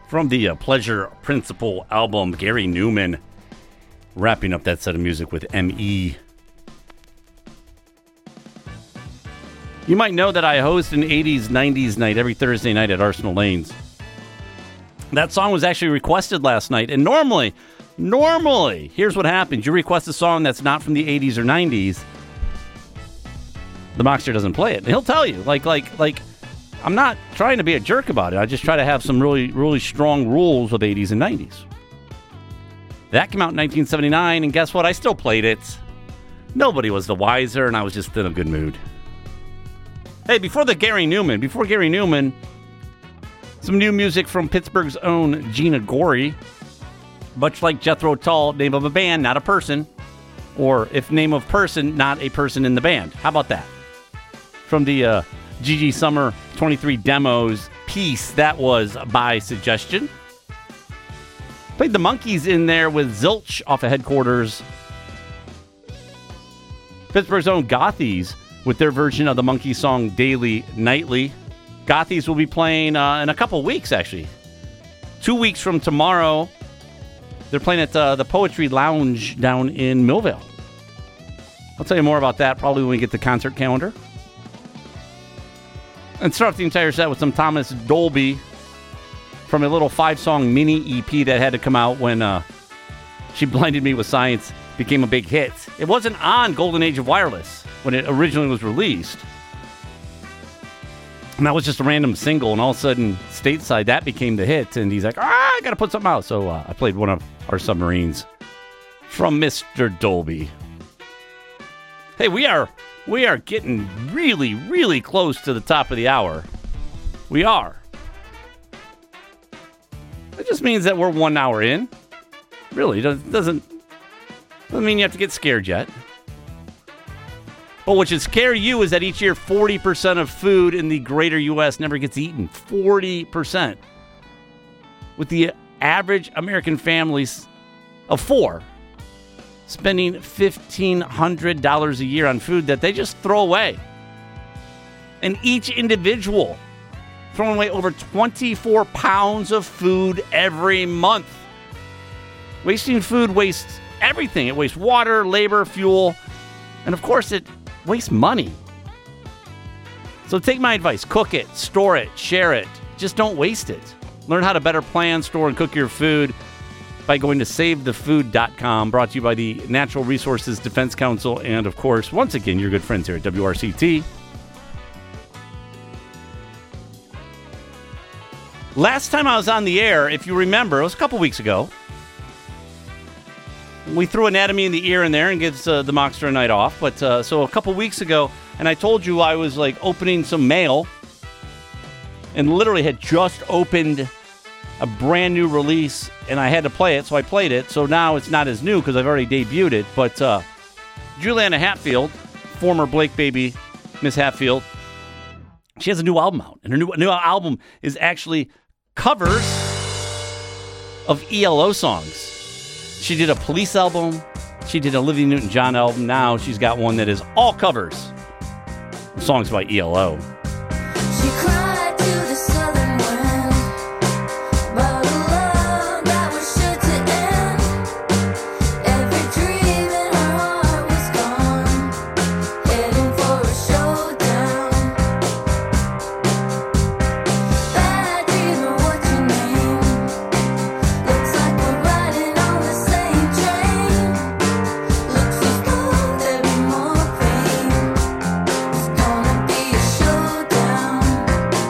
From the Pleasure Principle album, Gary Newman wrapping up that set of music with M.E. You might know that I host an 80s, 90s night every Thursday night at Arsenal Lanes. That song was actually requested last night, and normally, here's what happens. You request a song that's not from the 80s or 90s, the Mockster doesn't play it. And he'll tell you, like, I'm not trying to be a jerk about it. I just try to have some really, really strong rules with 80s and 90s. That came out in 1979, and guess what? I still played it. Nobody was the wiser, and I was just in a good mood. Hey, before Gary Newman, some new music from Pittsburgh's own Gina Gorey. Much like Jethro Tull, name of a band, not a person. Or if name of person, not a person in the band. How about that? From the GG Summer 23 Demos piece, that was by suggestion. Played the Monkees in there with Zilch off of Headquarters. Pittsburgh's own Gothies with their version of the Monkees song Daily Nightly. Gothies will be playing in a couple weeks, actually. 2 weeks from tomorrow. They're playing at the Poetry Lounge down in Millvale. I'll tell you more about that probably when we get the concert calendar. And start off the entire set with some Thomas Dolby from a little 5-song mini EP that had to come out when She Blinded Me with Science became a big hit. It wasn't on Golden Age of Wireless when it originally was released. And that was just a random single, and all of a sudden, stateside, that became the hit. And he's like, I got to put something out. So I played one of our submarines from Mr. Dolby. Hey, we are getting really, really close to the top of the hour. We are. It just means that we're 1 hour in. Really, doesn't mean you have to get scared yet. But what should scare you is that each year 40% of food in the greater U.S. never gets eaten. 40%. With the average American families of 4 spending $1,500 a year on food that they just throw away. And each individual throwing away over 24 pounds of food every month. Wasting food wastes everything. It wastes water, labor, fuel, and of course it wastes money. So take my advice. Cook it, store it, share it. Just don't waste it. Learn how to better plan, store, and cook your food by going to SaveTheFood.com, brought to you by the Natural Resources Defense Council, and of course, once again, your good friends here at WRCT. Last time I was on the air, if you remember, it was a couple weeks ago. We threw Anatomy in the Ear in there and gives the Mockster a night off. But so a couple weeks ago, and I told you I was like opening some mail and literally had just opened a brand new release, and I had to play it, so I played it. So now it's not as new because I've already debuted it. But Juliana Hatfield, former Blake baby, Miss Hatfield, she has a new album out, and her new album is actually covers of ELO songs. She did a Police album. She did a Olivia Newton-John album. Now she's got one that is all covers of songs by ELO. She cried to the southern wind about a love that was sure to end. Every dream in her heart was gone, heading for a showdown. Bad dreamer, what's your name? Looks like we're riding on the same train. Looks as though there'll be more pain. It's gonna be a showdown.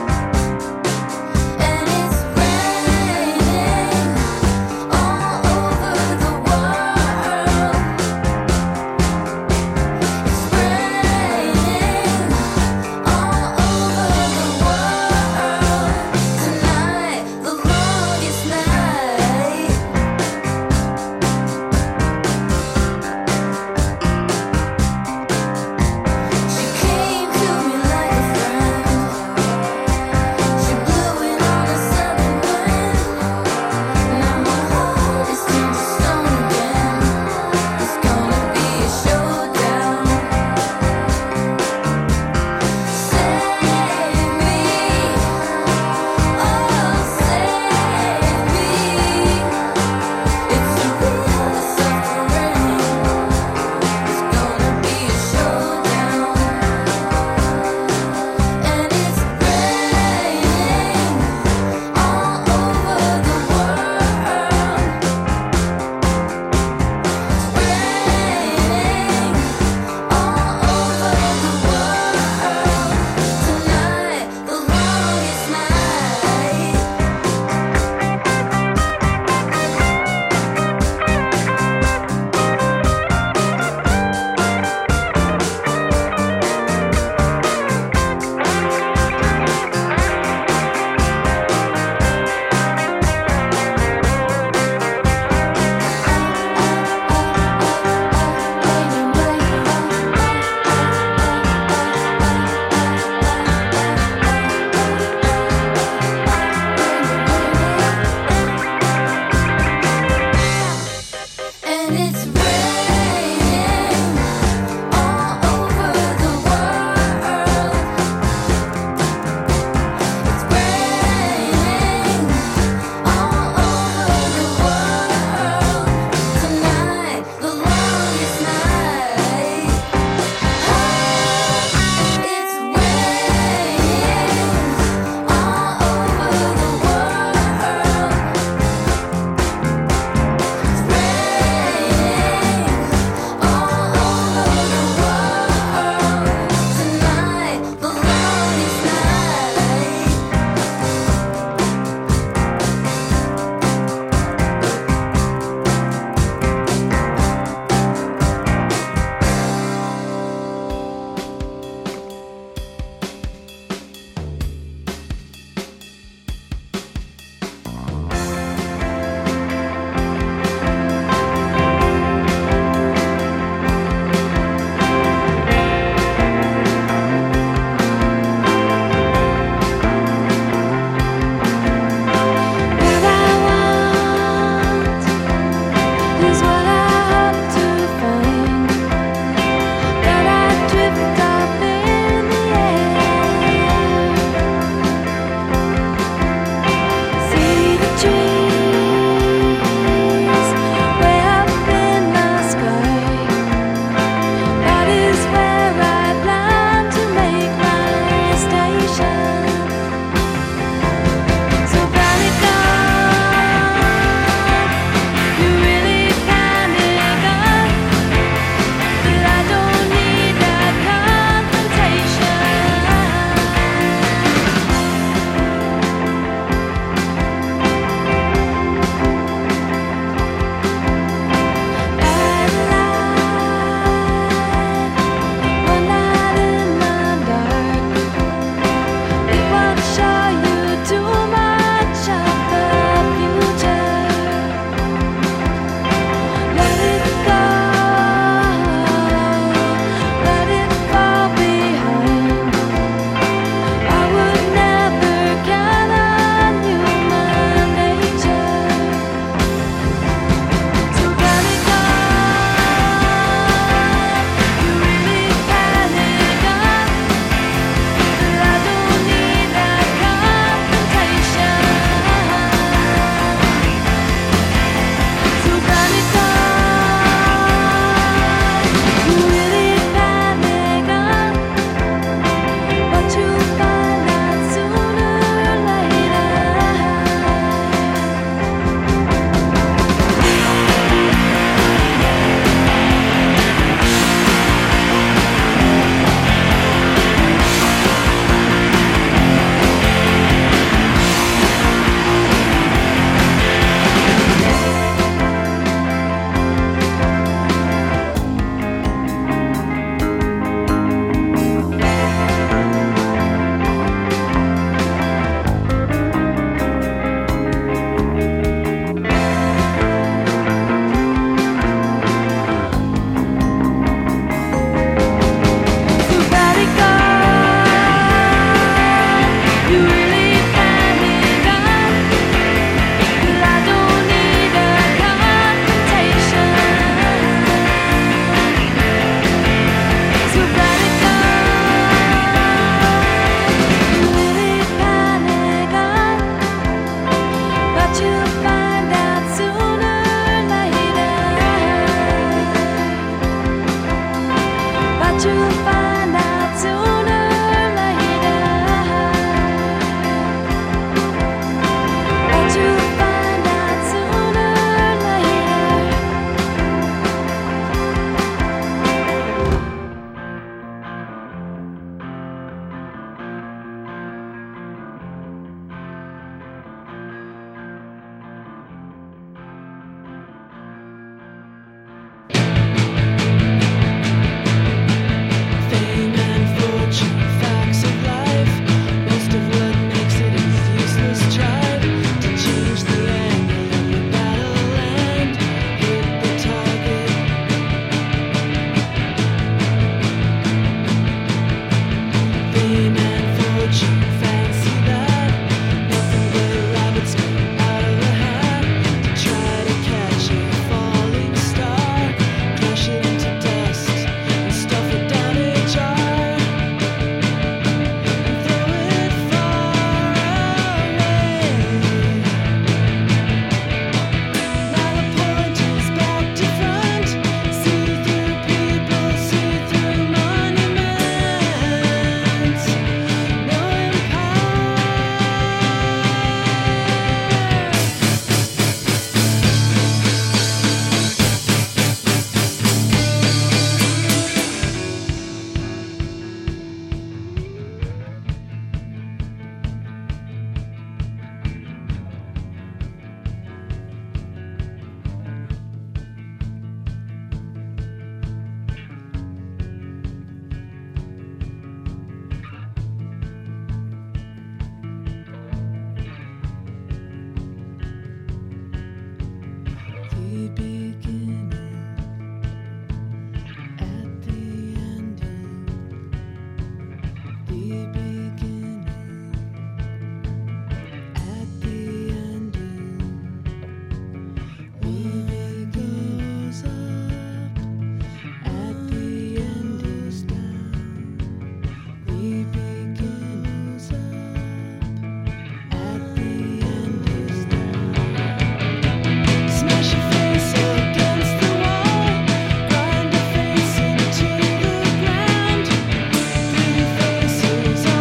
Grind your face into the ground. Pretty faces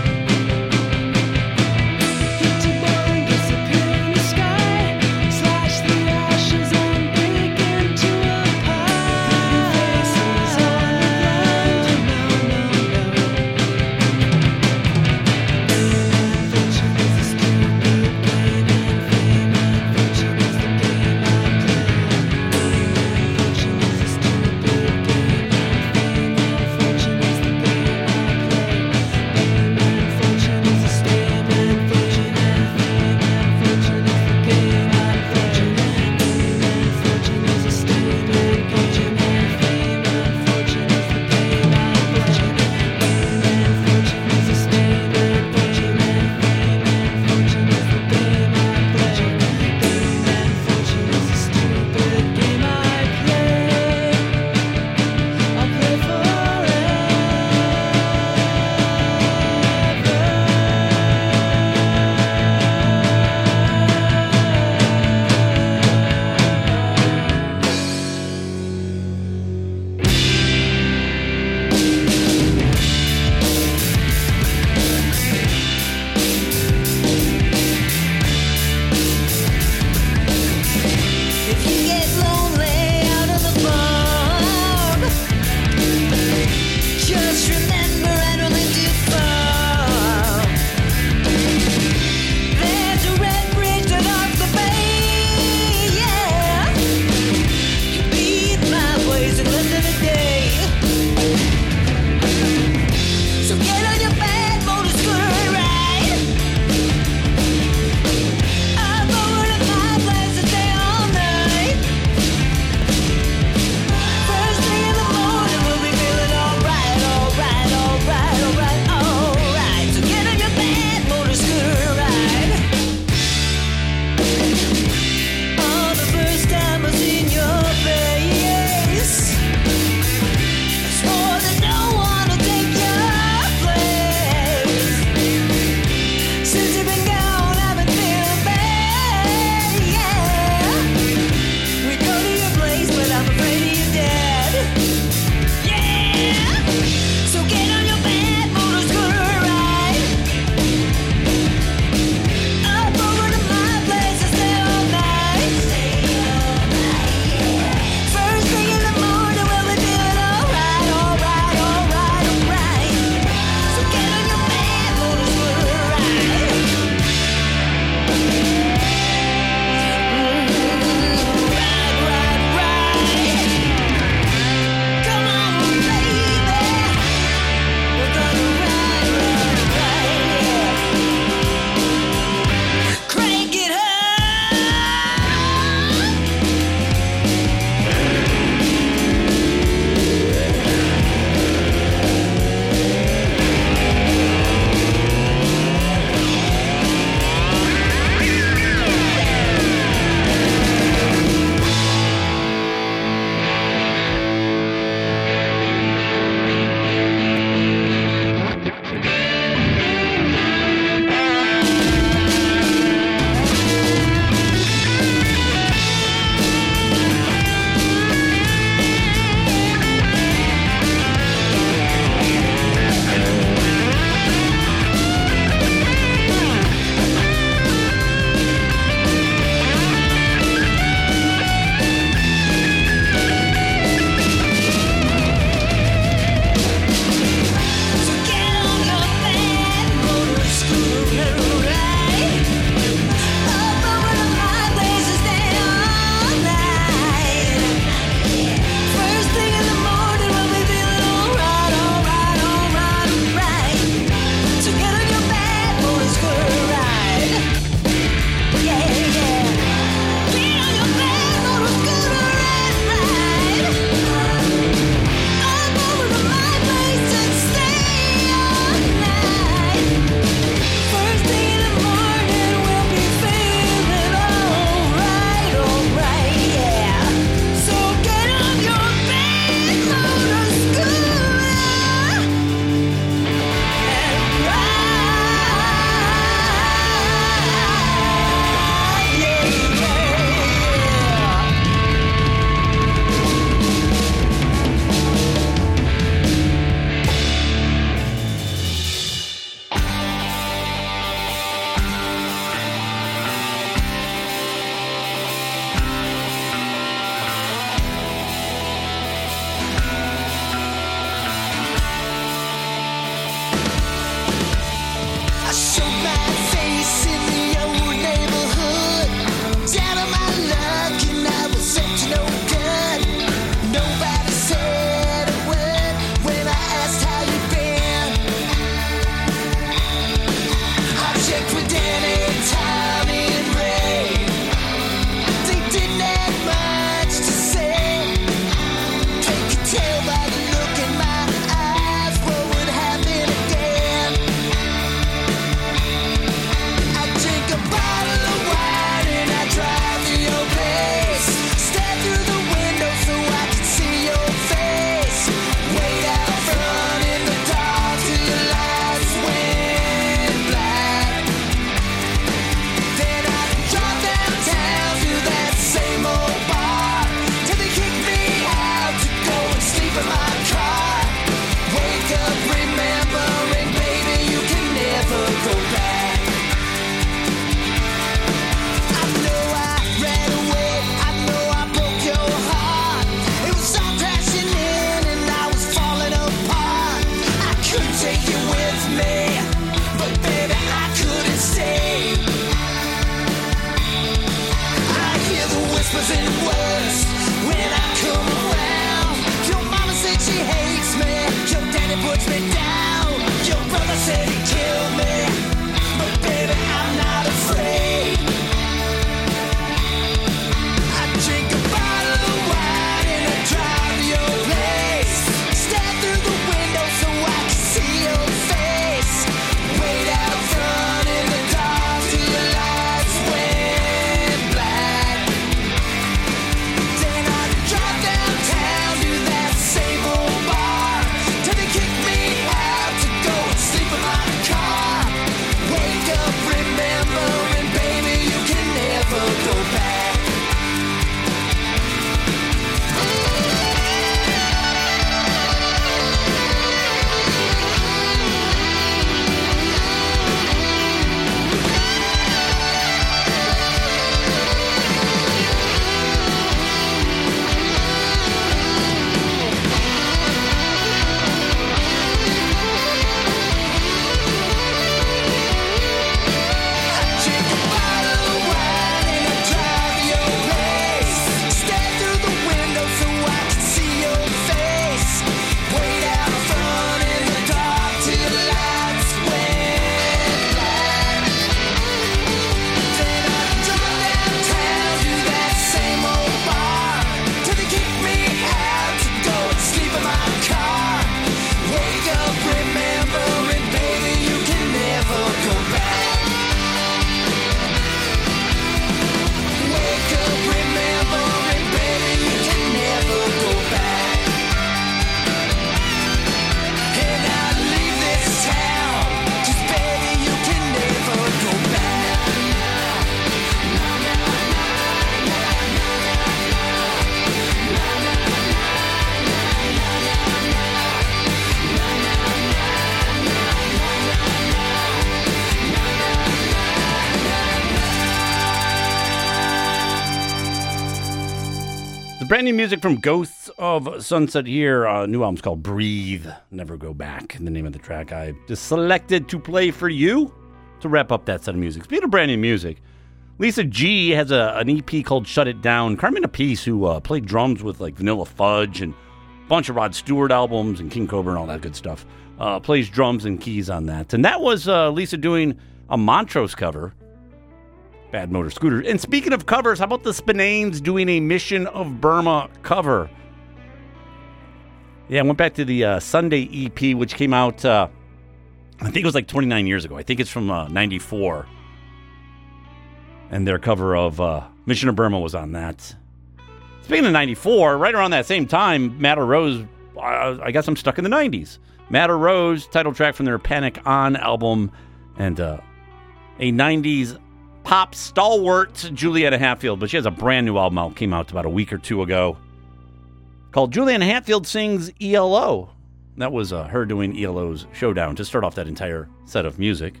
brand new music from Ghosts of Sunset here. New album's called Breathe, Never Go Back. The name of the track I just selected to play for you to wrap up that set of music. Speaking of brand new music, Lisa G has an EP called Shut It Down. Carmen Appice, who played drums with like Vanilla Fudge and a bunch of Rod Stewart albums and King Cobra and all that good stuff, plays drums and keys on that. And that was Lisa doing a Montrose cover, Bad Motor Scooter. And speaking of covers, how about the Spinanes doing a Mission of Burma cover? Yeah, I went back to the Sunday EP, which came out, I think it was like 29 years ago. I think it's from 94. And their cover of Mission of Burma was on that. Speaking of 94, right around that same time, Madder Rose, I guess I'm stuck in the 90s. Madder Rose, title track from their Panic On album, and a 90s pop stalwart, Juliana Hatfield, but she has a brand new album out, came out about a week or two ago, called Juliana Hatfield Sings ELO. That was her doing ELO's Showdown to start off that entire set of music.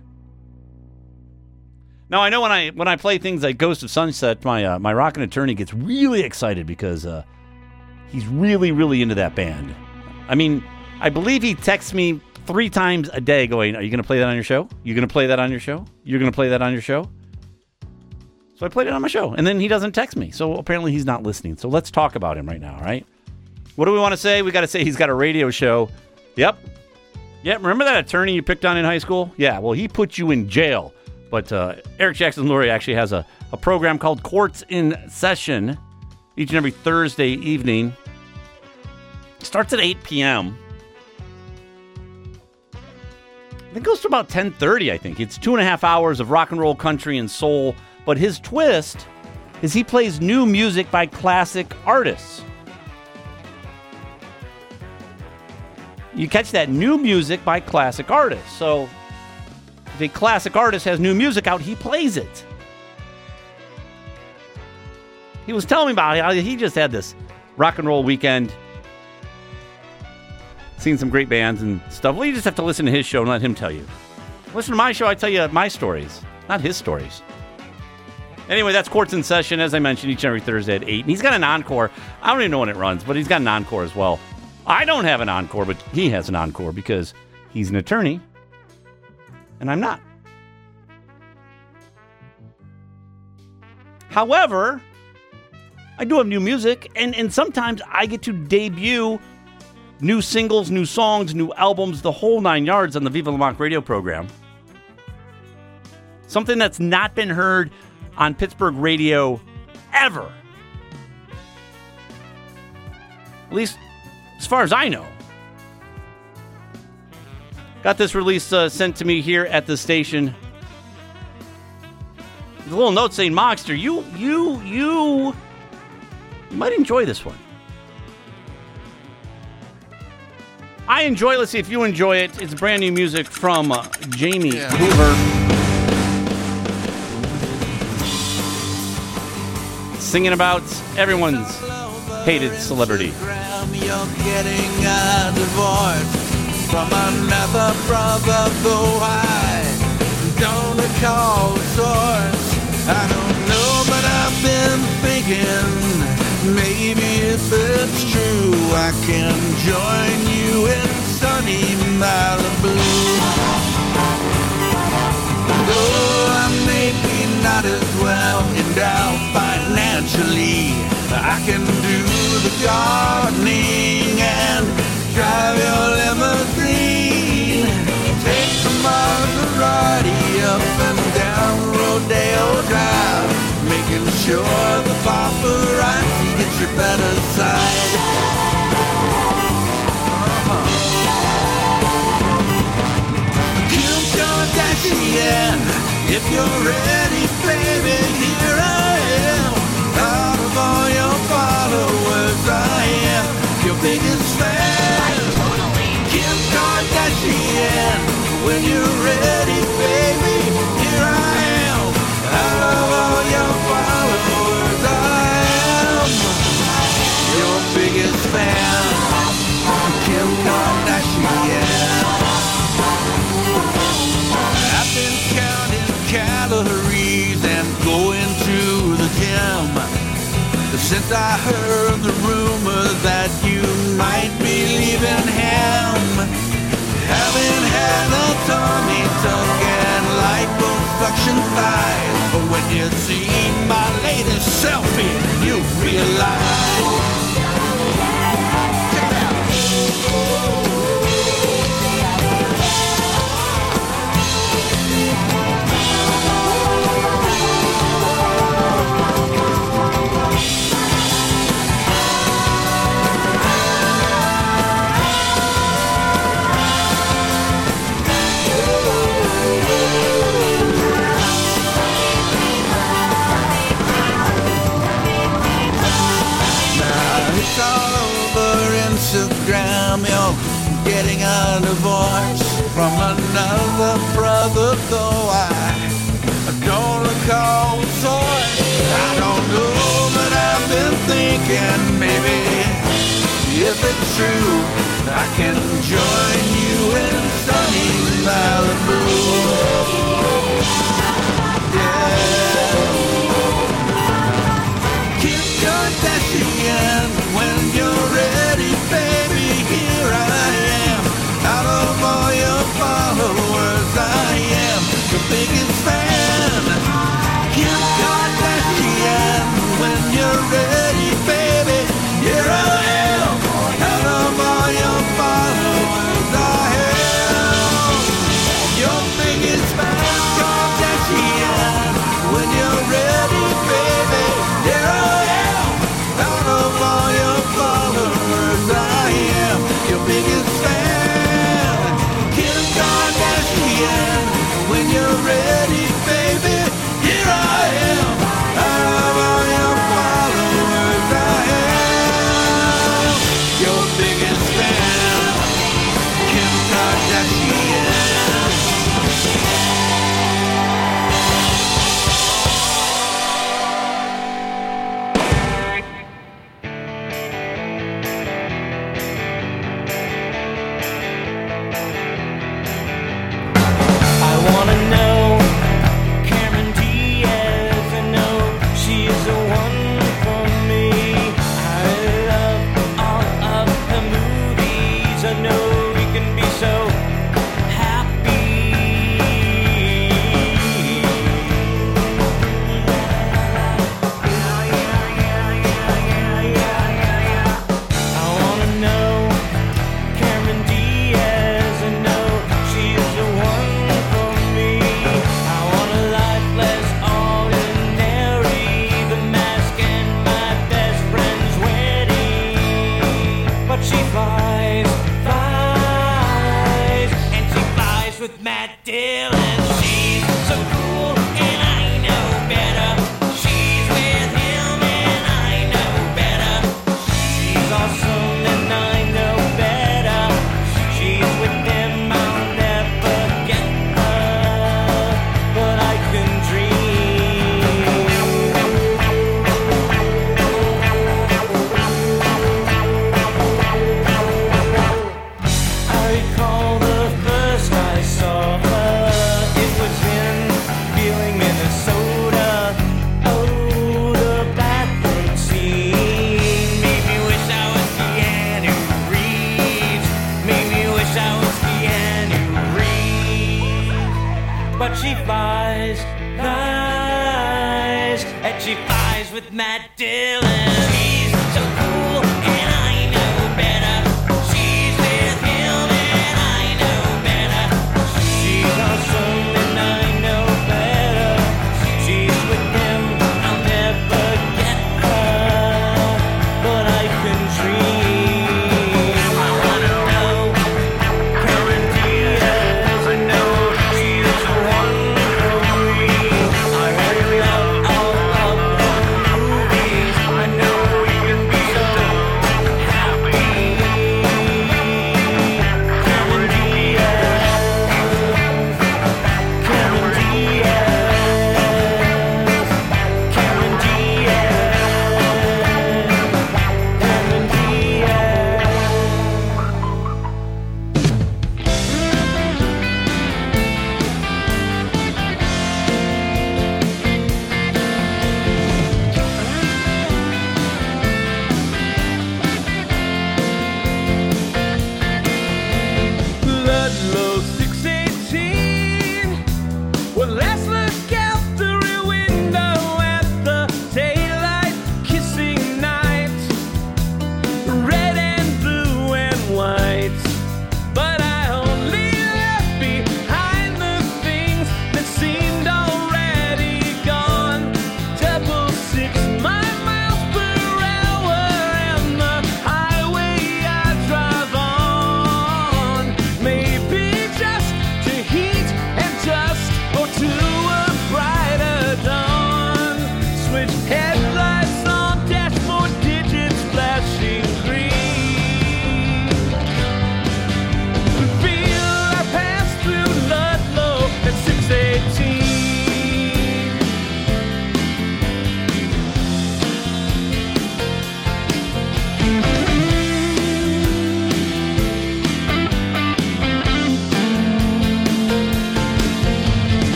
Now, I know when I play things like Ghost of Sunset, my rockin' attorney gets really excited because he's really, really into that band. I mean, I believe he texts me 3 times a day going, are you going to play that on your show? You're going to play that on your show? You're going to play that on your show? So I played it on my show, and then he doesn't text me. So apparently he's not listening. So let's talk about him right now, all right? What do we want to say? We got to say he's got a radio show. Yep. Remember that attorney you picked on in high school? Yeah, well, he put you in jail. But Eric Jackson Lurie actually has a program called Courts in Session each and every Thursday evening. Starts at 8 p.m. I think it goes to about 10:30, I think. It's 2.5 hours of rock and roll, country, and soul. But his twist is he plays new music by classic artists. You catch that, new music by classic artists. So if a classic artist has new music out, he plays it. He was telling me about how he just had this rock and roll weekend, seen some great bands and stuff. Well, you just have to listen to his show and let him tell you. Listen to my show, I tell you my stories, not his stories. Anyway, that's Courts in Session, as I mentioned, each and every Thursday at 8. And he's got an encore. I don't even know when it runs, but he's got an encore as well. I don't have an encore, but he has an encore because he's an attorney, and I'm not. However, I do have new music, and sometimes I get to debut new singles, new songs, new albums, the whole 9 yards on the Viva La Mock radio program. Something that's not been heard on Pittsburgh radio ever. At least as far as I know. Got this release sent to me here at the station. There's a little note saying, Mogster, you might enjoy this one. I enjoy it. Let's see if you enjoy it. It's brand new music from Jamie Hoover. Singing about everyone's hated celebrity. You're getting a divorce from another brother, though I don't recall the source. I don't know, but I've been thinking maybe if it's true, I can join you in sunny Malibu. Though I may be not as well endowed financially, I can do the gardening and drive your limousine. Take the Maserati up and down Rodeo Drive, making sure the paparazzi gets your better side. Kim Kardashian, if you're ready, baby, here I am. Out of all your followers, I am your biggest fan. Kim Kardashian, when you're ready, baby, here I am. Out of all your followers, I am your biggest fan. Kim Kardashian. I've been counting calories and going to the gym since 'cause I heard the rumor that you might be leaving him. Having had a tummy tuck and liposuction thighs, but when you see my latest selfie, you realize. Check it out. It's all over Instagram. You're getting a divorce from another brother, though I don't recall the source. I don't know, but I've been thinking maybe if it's true, I can join you in sunny Malibu. Yeah. Kim Kardashian, when you're ready, baby, here I am. Out of all your followers, I am your biggest fan. Kim Kardashian, when you're ready, baby, here I am. Out of all your followers, I am your biggest fan. Kardashian, when you're ready, baby, here I am. Out of all your followers, I am your biggest fan. Kim Kardashian, when you're ready, baby, here I am. Out of all your followers, I am your biggest fan. Kim Kardashian. I wanna know Cameron Diaz. I know she's the one for me. I love all of her movies. I know we can be so happy. I wanna know Cameron Diaz. I know she's the one for me. I want a life less ordinary. The mask and my best friend's wedding. But she flies, and she flies with Matt Dillon. She's so cool, and I know better. She's with him, and I know better. She's awesome, and I know better. She's with him, I'll never get her, but I can dream. I recall the first I saw her. It was in Wheeling, Minnesota. Oh, the bathroom scene made me wish I was Keanu Reeves. Made me wish I was Keanu Reeves. But she flies, and she flies with Matt Dillon. He's so cool, and I know better. She's with him, and I know better. She's awesome, and I know better. She's with him, I'll never get her, but I can dream. I wanna know Cameron Diaz. I know she's the one for me. I really love all of her movies. I know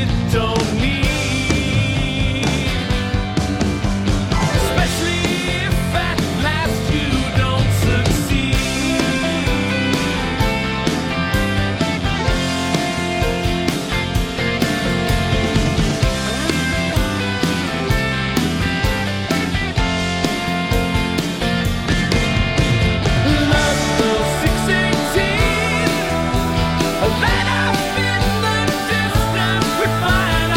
you don't need. Especially if at last you don't succeed. Love those 618. Let up in the distance we find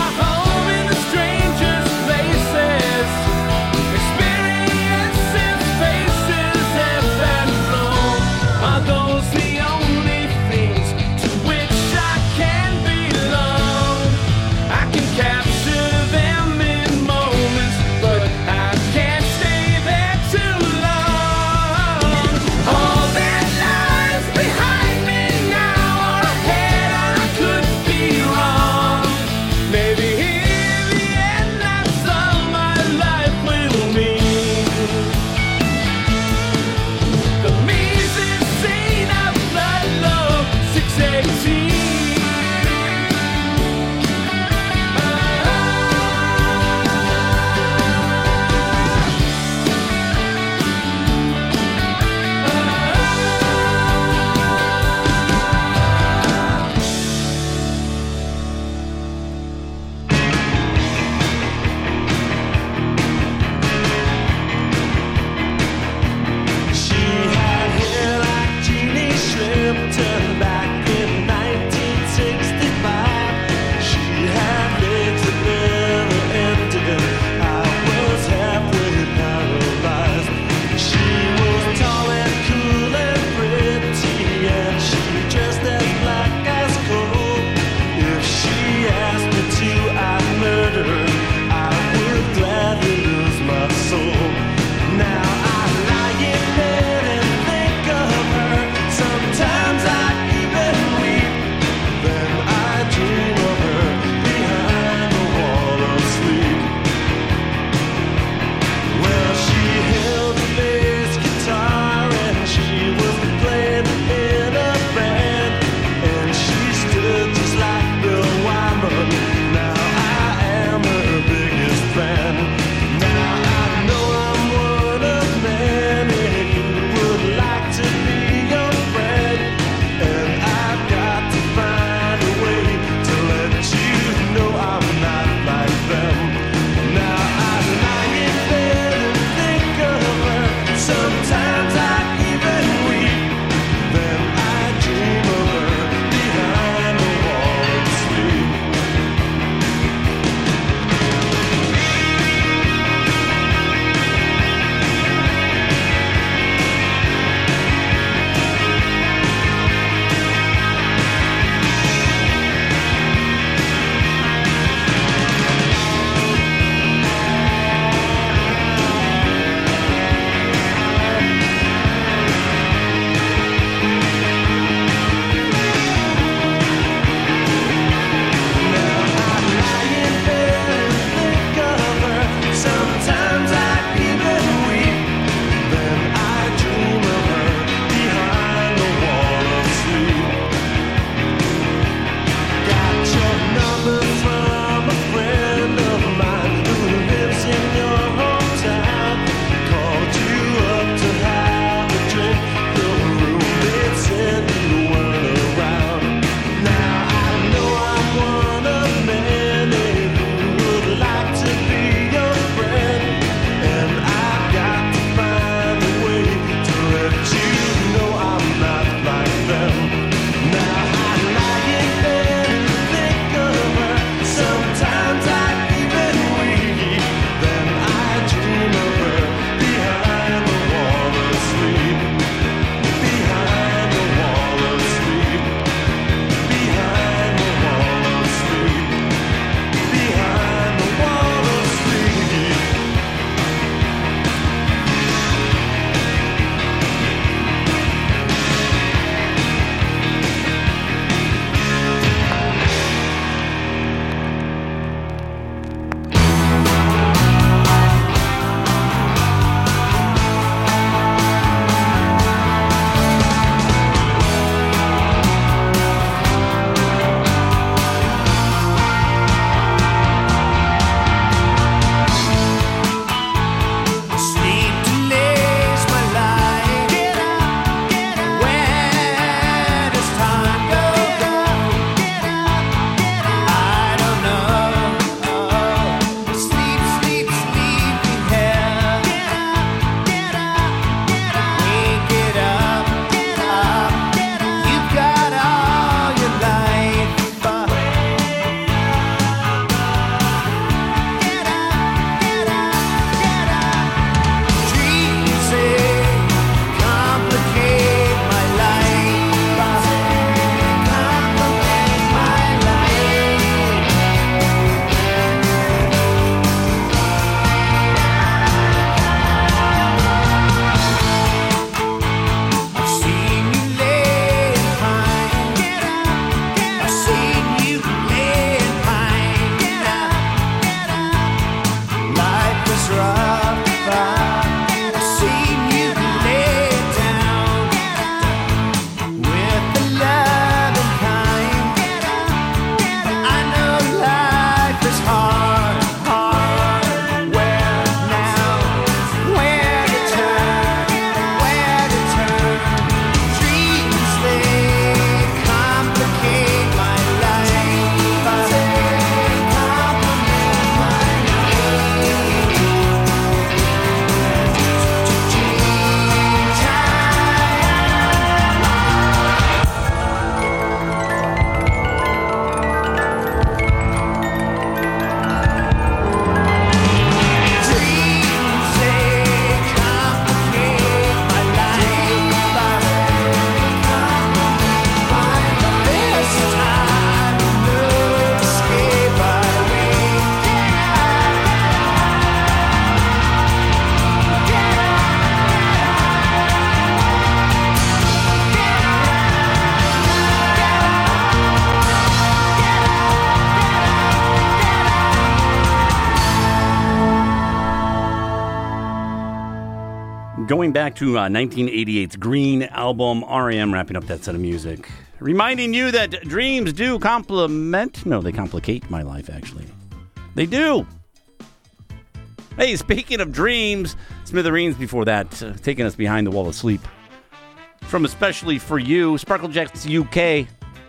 Going back to 1988's Green album, R.E.M. wrapping up that set of music. Reminding you that dreams do they complicate my life, actually. They do. Hey, speaking of dreams, Smithereens before that, taking us behind the wall of sleep. From Especially For You, Sparklejacks UK.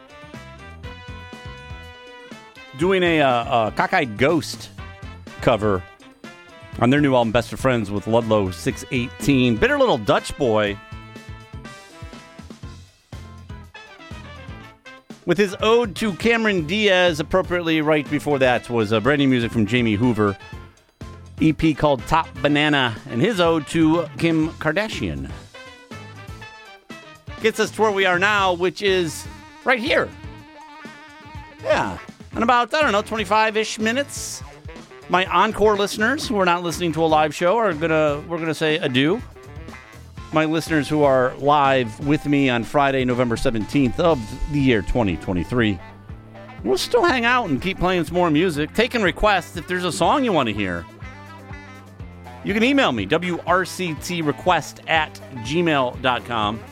Doing a Cockeyed Ghost cover on their new album, Best of Friends with Ludlow 618. Bitter Little Dutch Boy, with his ode to Cameron Diaz, appropriately right before that was brand new music from Jamie Hoover, EP called Top Banana, and his ode to Kim Kardashian. Gets us to where we are now, which is right here. Yeah, in about, 25-ish minutes. My encore listeners who are not listening to a live show we're gonna say adieu. My listeners who are live with me on Friday, November 17th of the year 2023. We'll still hang out and keep playing some more music, taking requests. If there's a song you want to hear, you can email me, wrctrequest@gmail.com.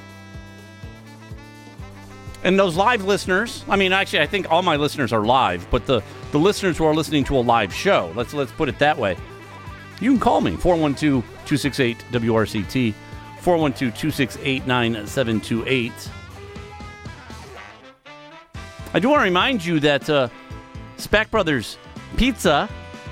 And those live listeners, I think all my listeners are live, but the listeners who are listening to a live show, let's put it that way. You can call me, 412-268-WRCT, 412-268-9728. I do want to remind you that Spack Brothers Pizza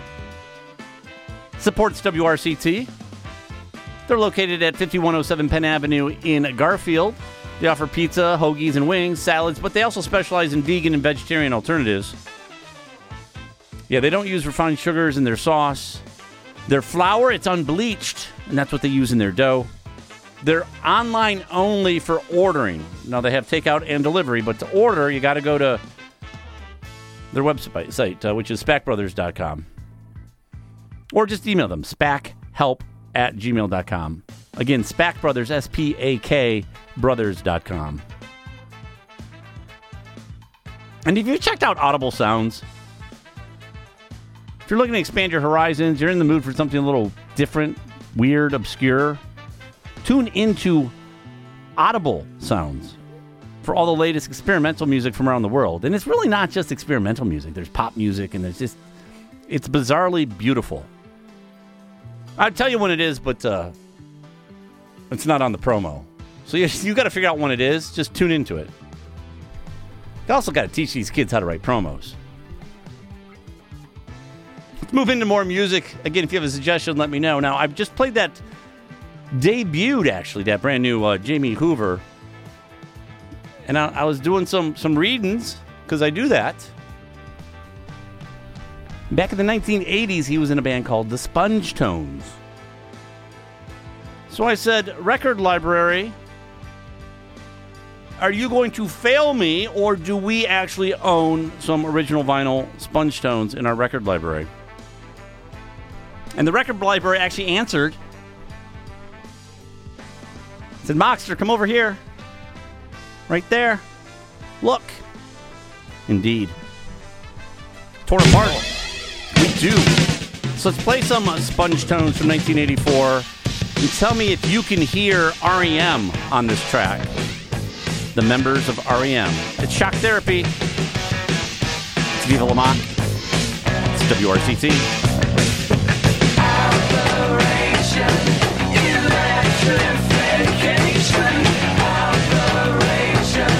supports WRCT. They're located at 5107 Penn Avenue in Garfield. They offer pizza, hoagies, and wings, salads, but they also specialize in vegan and vegetarian alternatives. Yeah, they don't use refined sugars in their sauce. Their flour, it's unbleached, and that's what they use in their dough. They're online only for ordering. Now, they have takeout and delivery, but to order, you got to go to their website, which is spackbrothers.com. Or just email them, spackhelp@gmail.com. Again, Spack Brothers, SPAK brothers.com. And if you've checked out Audible Sounds, if you're looking to expand your horizons, you're in the mood for something a little different, weird, obscure, tune into Audible Sounds for all the latest experimental music from around the world. And it's really not just experimental music. There's pop music, and it's bizarrely beautiful. I'll tell you when it is, but it's not on the promo. So you got to figure out when it is. Just tune into it. You also got to teach these kids how to write promos. Let's move into more music. Again, if you have a suggestion, let me know. Now, I've just played that that brand new Jamie Hoover. And I was doing some readings, because I do that. Back in the 1980s, he was in a band called the Sponge Tones. So I said, Record Library, are you going to fail me, or do we actually own some original vinyl Sponge Tones in our record library? And the record library actually answered. Said, Moxter, come over here. Right there. Look. Indeed. Torn apart. We do. So let's play some Sponge Tones from 1984. And tell me if you can hear R.E.M. on this track. The members of R.E.M. It's Shock Therapy. It's Viva La Mock. It's WRCT. Operation Electrification. Operation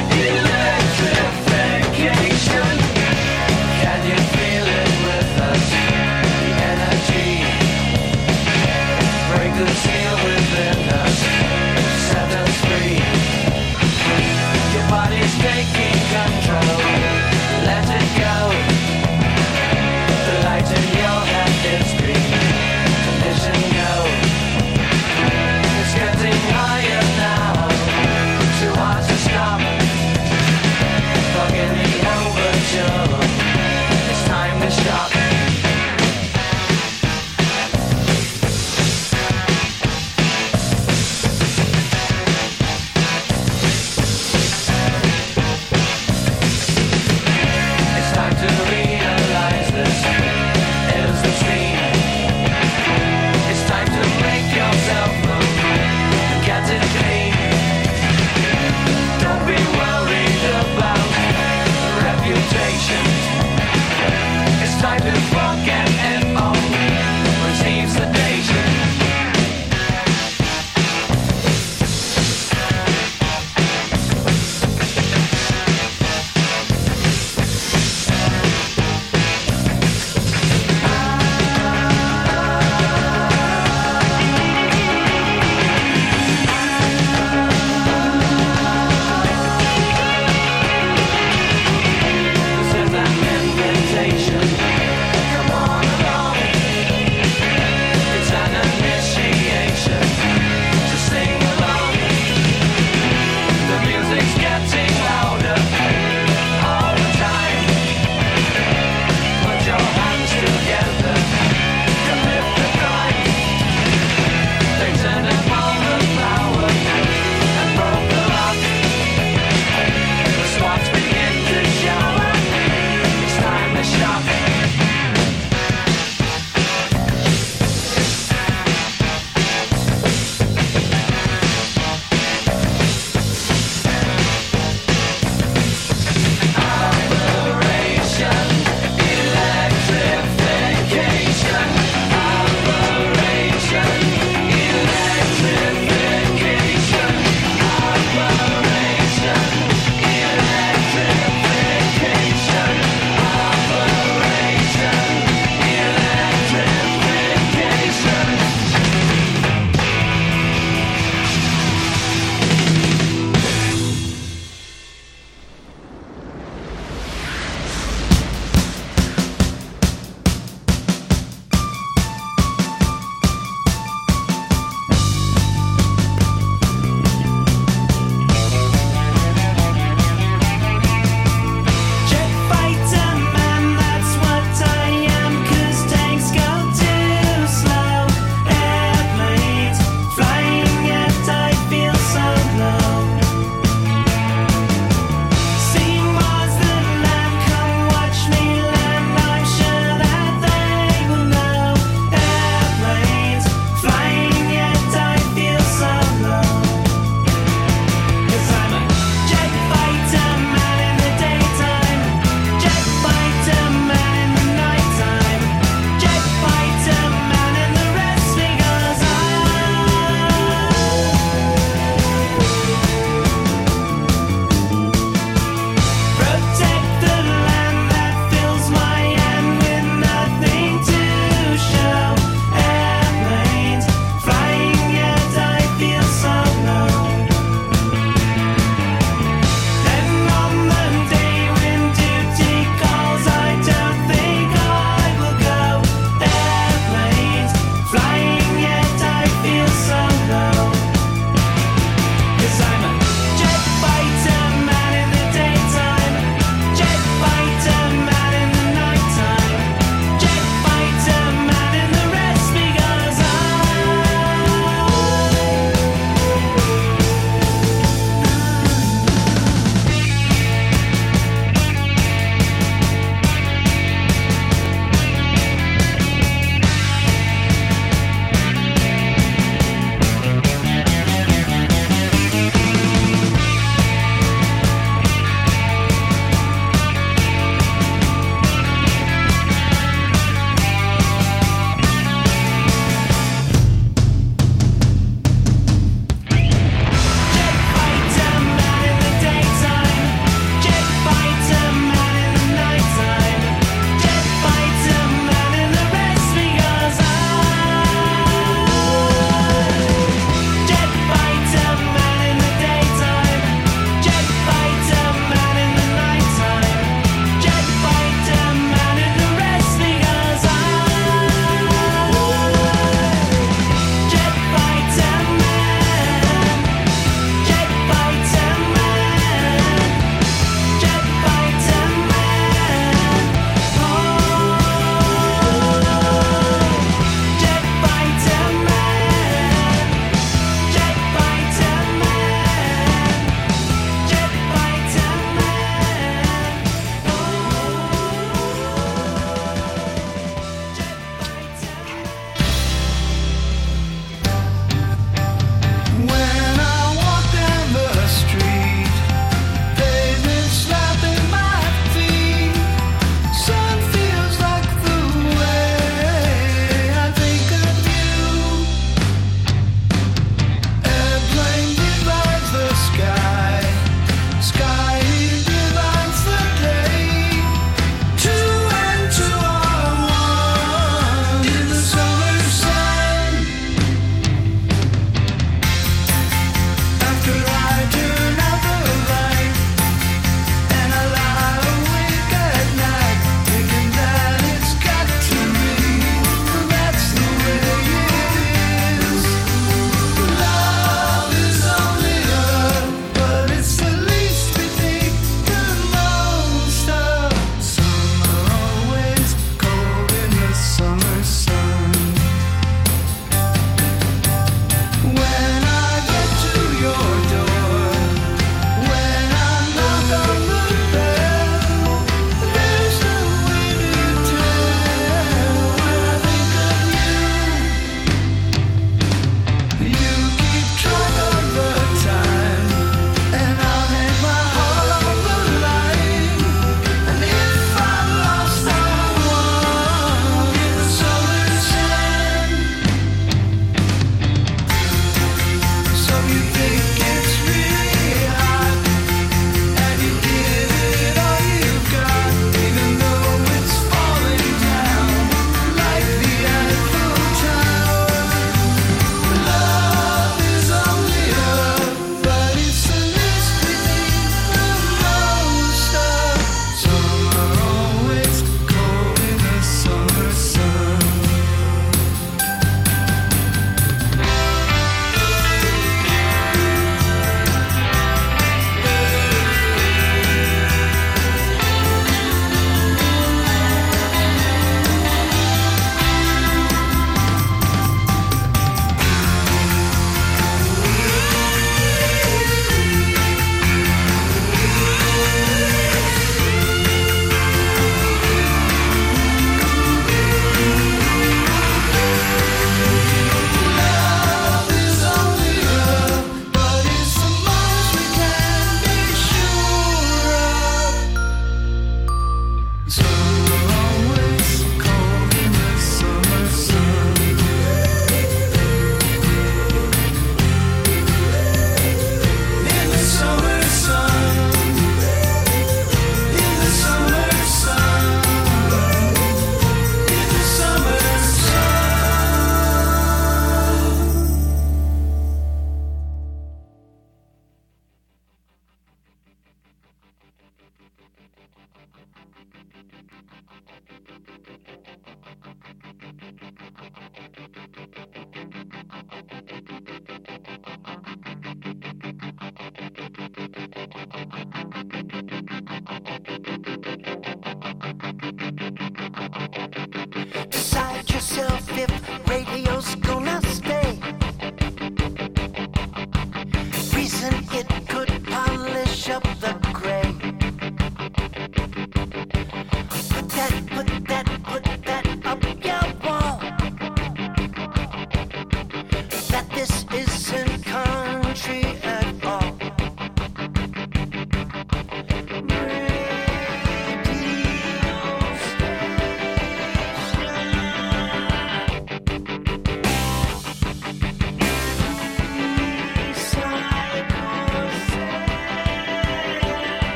Electrification. Can you feel it with us? The energy. Break the seal within us. Set us free. Your body's taking control. Let it go. The light in your hand is green. Condition go. It's getting higher now. Too hard to stop. Forget the overture. It's time to stop. It's time to realize this is the scene. It's time to make yourself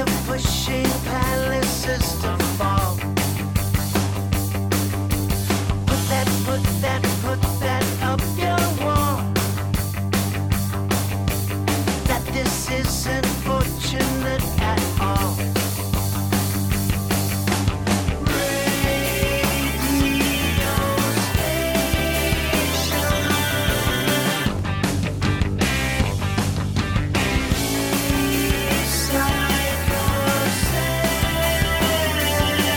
you're pushing palaces to fall. Put that up your wall. That this isn't fortunate at all. Radio station.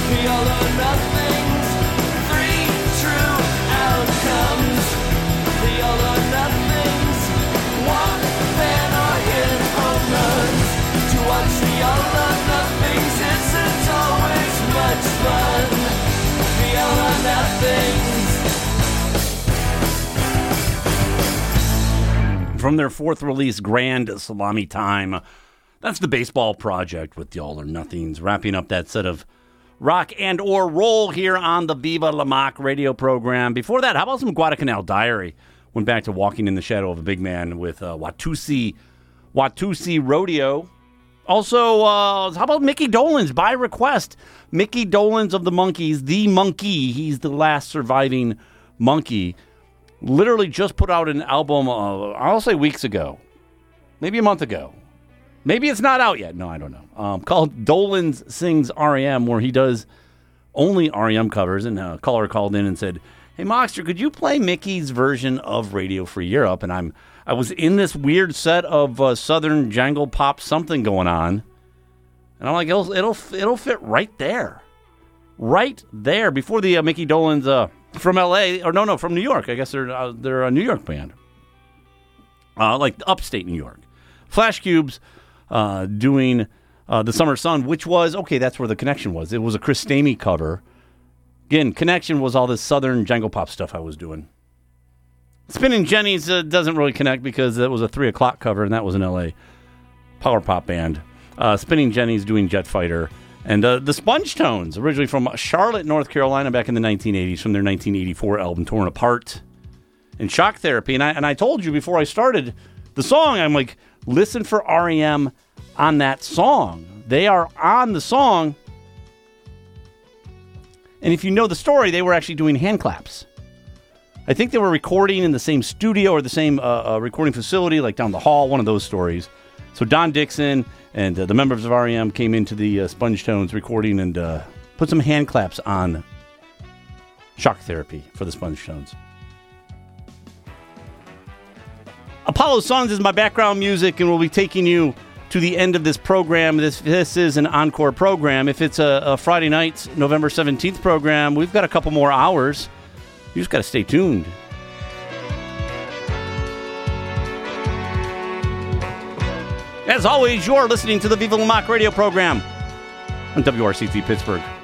The all or nothings, 3 true outcomes. The all or nothings, 1 fan or hit home runs. To watch the all or nothings, it's always much fun. The all or nothings. From their 4th release, Grand Salami Time. That's the Baseball Project with the All or Nothings, wrapping up that set of rock and or roll here on the Viva La Mac radio program. Before that, how about some Guadalcanal Diary? Went back to Walking in the Shadow of a Big Man with Watusi Rodeo. Also, how about Mickey Dolenz by request? Mickey Dolenz of the Monkees, the Monkey. He's the last surviving monkey. Literally just put out an album, I'll say weeks ago. Maybe a month ago. Maybe it's not out yet. No, I don't know. Called Dolenz Sings R.E.M., where he does only R.E.M. covers. And a caller called in and said, "Hey, Moxter, could you play Mickey's version of Radio Free Europe?" And I was in this weird set of Southern jangle pop something going on. And I'm like, it'll fit right there. Right there. Before the Mickey Dolenz from L.A., or no, from New York. I guess they're a New York band. Like upstate New York. Flash Cubes doing The Summer Sun, which was, okay, that's where the connection was. It was a Chris Stamey cover. Again, connection was all this Southern jangle pop stuff I was doing. Spinning Jennies doesn't really connect because that was a 3 o'clock cover, and that was an L.A. power pop band. Spinning Jennies doing Jet Fighter. And the Sponge Tones, originally from Charlotte, North Carolina, back in the 1980s, from their 1984 album Torn Apart. And Shock Therapy. And I told you before I started the song, I'm like, listen for R.E.M. on that song. They are on the song. And if you know the story, they were actually doing hand claps. I think they were recording in the same studio or the same recording facility, like down the hall, one of those stories. So Don Dixon and the members of R.E.M. came into the Sponge Tones recording and put some hand claps on Shock Therapy for the Sponge Tones. Apollo Songs is my background music, and we'll be taking you to the end of this program. This is an encore program. If it's a Friday night, November 17th program, we've got a couple more hours. You just got to stay tuned. As always, you're listening to the Viva La Mac radio program on WRCT Pittsburgh.